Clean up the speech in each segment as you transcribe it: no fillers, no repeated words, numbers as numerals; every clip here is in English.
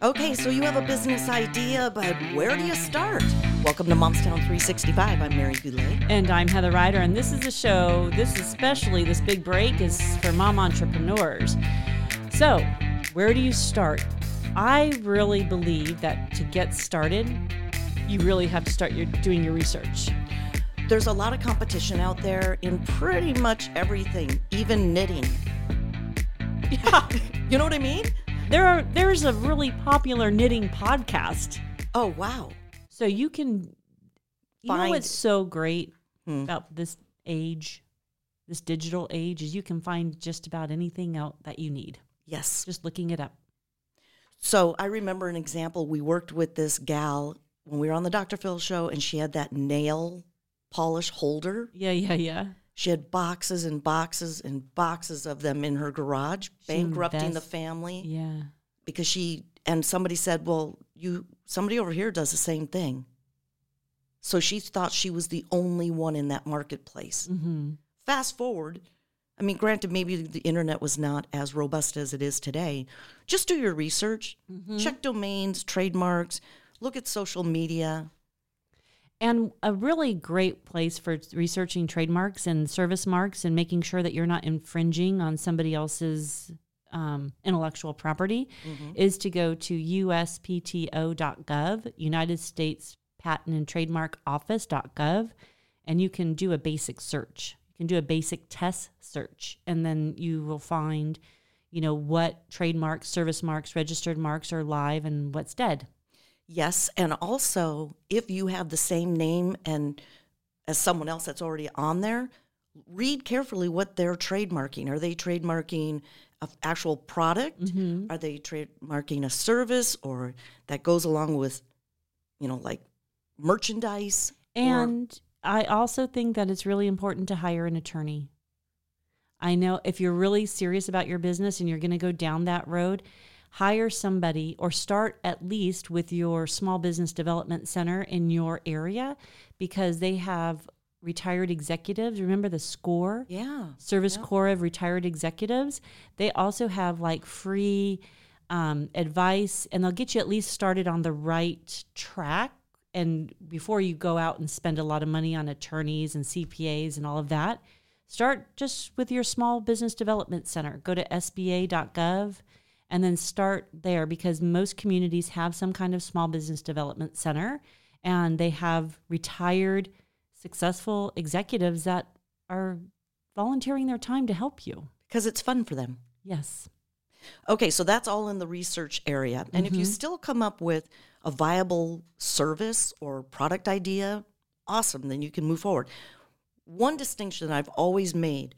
Okay, so you have a business idea, but where do you start? Welcome to Momstown 365. I'm Mary Goulet. And I'm Heather Ryder, and this is a show, this big break is for mom entrepreneurs. So, where do you start? I really believe that to get started, you really have to start doing your research. There's a lot of competition out there in pretty much everything, even knitting. Yeah. You know what I mean? There's a really popular knitting podcast. Oh, wow. So you can, know what's so great about this age, this digital age, is you can find just about anything out that you need. Yes. Just looking it up. So I remember an example. We worked with this gal when we were on the Dr. Phil show, and she had that nail polish holder. Yeah. She had boxes and boxes and boxes of them in her garage, bankrupting the family. Yeah. Because somebody said, well, somebody over here does the same thing. So she thought she was the only one in that marketplace. Mm-hmm. Fast forward, I mean, granted, maybe the internet was not as robust as it is today. Just do your research, check domains, trademarks, look at social media. And a really great place for researching trademarks and service marks and making sure that you're not infringing on somebody else's intellectual property is to go to uspto.gov, United States Patent and Trademark Office.gov, and you can do a basic search. You can do a basic test search, and then you will find, what trademarks, service marks, registered marks are live and what's dead. Yes, and also, if you have the same name as someone else that's already on there, read carefully what they're trademarking. Are they trademarking an actual product? Mm-hmm. Are they trademarking a service or that goes along with, like merchandise? And I also think that it's really important to hire an attorney. I know if you're really serious about your business and you're going to go down that road, hire somebody or start at least with your small business development center in your area, because they have retired executives. Remember the SCORE? Yeah. Service Corps of Retired Executives. They also have free advice, and they'll get you at least started on the right track. And before you go out and spend a lot of money on attorneys and CPAs and all of that, start just with your small business development center. Go to sba.gov. And then start there, because most communities have some kind of small business development center, and they have retired, successful executives that are volunteering their time to help you. Because it's fun for them. Yes. Okay, so that's all in the research area. And if you still come up with a viable service or product idea, awesome, then you can move forward. One distinction that I've always made,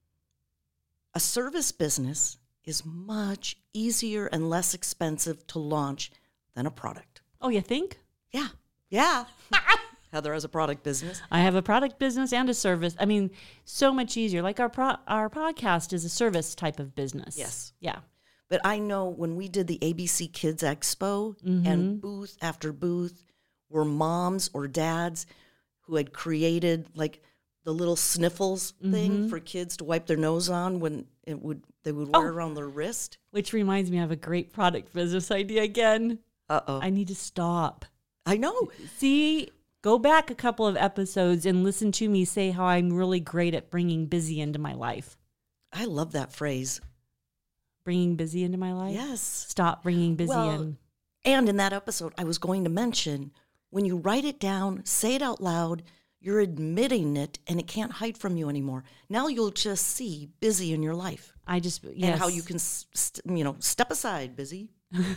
a service business is much easier and less expensive to launch than a product. Oh, you think? Yeah. Heather has a product business. I have a product business and a service. I mean, so much easier. Like our podcast is a service type of business. Yes. Yeah. But I know when we did the ABC Kids Expo and booth after booth were moms or dads who had created the little sniffles thing for kids to wipe their nose on when they would wear around their wrist. Which reminds me, I have a great product business idea again. Uh-oh. I need to stop. I know. See, go back a couple of episodes and listen to me say how I'm really great at bringing busy into my life. I love that phrase. Bringing busy into my life? Yes. Stop bringing busy in. And in that episode, I was going to mention, when you write it down, say it out loud, you're admitting it, and it can't hide from you anymore. Now you'll just see busy in your life. Yes. And how you can, step aside, busy.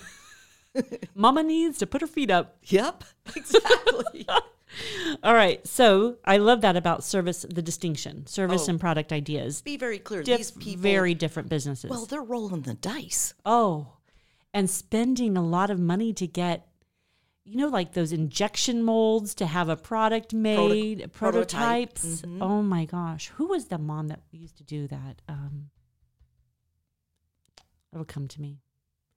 Mama needs to put her feet up. Yep, exactly. All right. So I love that about the distinction, service and product ideas. Be very clear. These people, very different businesses. Well, they're rolling the dice. Oh, and spending a lot of money to get, like those injection molds to have a product made, prototypes. Mm-hmm. Oh my gosh. Who was the mom that used to do that? It'll come to me.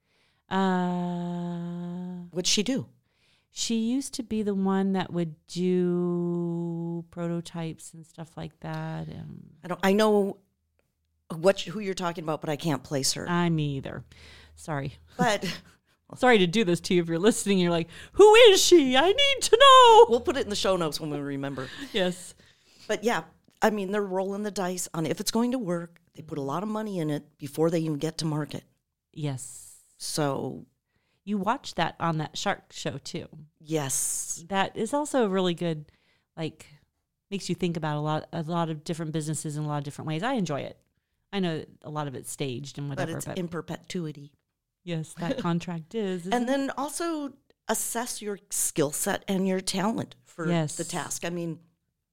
What'd she do? She used to be the one that would do prototypes and stuff like that. I know who you're talking about, but I can't place her. Me either. Sorry. But Sorry to do this to you if you're listening. You're like, who is she? I need to know. We'll put it in the show notes when we remember. Yes. But yeah, I mean, they're rolling the dice on if it's going to work. They put a lot of money in it before they even get to market. Yes. So you watch that on that Shark show too. Yes. That is also really good, like makes you think about a lot of different businesses in a lot of different ways. I enjoy it. I know a lot of it's staged and whatever. But it's in perpetuity. Yes, that contract is. And then also assess your skill set and your talent for the task. I mean,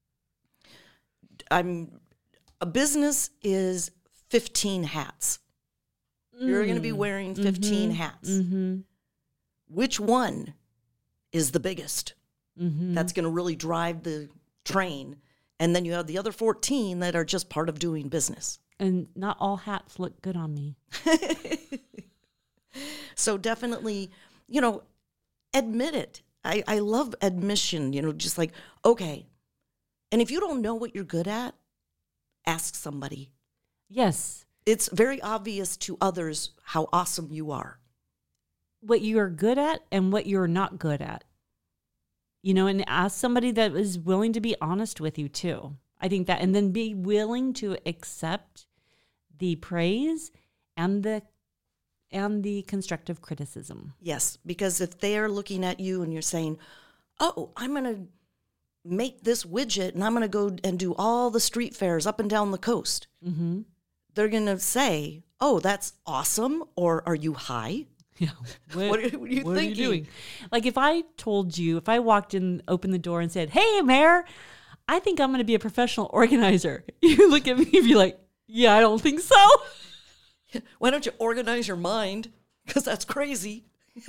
a business is 15 hats. You're going to be wearing 15 hats. Mm-hmm. Which one is the biggest? Mm-hmm. That's going to really drive the train. And then you have the other 14 that are just part of doing business. And not all hats look good on me. So definitely, admit it. I love admission, just like, okay. And if you don't know what you're good at, ask somebody. Yes. It's very obvious to others how awesome you are. What you are good at and what you're not good at. And ask somebody that is willing to be honest with you too. I think that, and then be willing to accept the praise and the constructive criticism. Yes, because if they're looking at you and you're saying, oh, I'm going to make this widget and I'm going to go and do all the street fairs up and down the coast. Mm-hmm. They're going to say, oh, that's awesome. Or are you high? Yeah. What are you thinking? Are you doing? Like if I walked in, opened the door and said, hey, Mayor, I think I'm going to be a professional organizer. You look at me and be like, yeah, I don't think so. Why don't you organize your mind? Because that's crazy.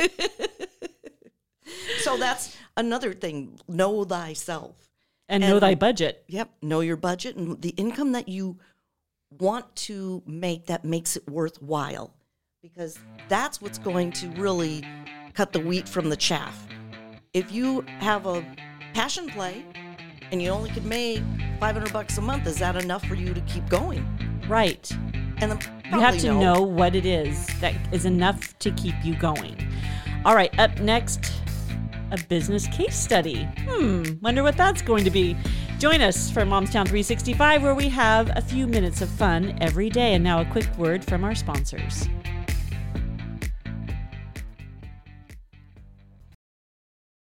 So that's another thing. Know thyself. And know thy budget. Yep. Know your budget and the income that you want to make that makes it worthwhile. Because that's what's going to really cut the wheat from the chaff. If you have a passion play and you only could make $500 a month, is that enough for you to keep going? Right. And you have to know what it is that is enough to keep you going. All right, up next, a business case study. Wonder what that's going to be. Join us for Momstown 365, where we have a few minutes of fun every day. And now a quick word from our sponsors.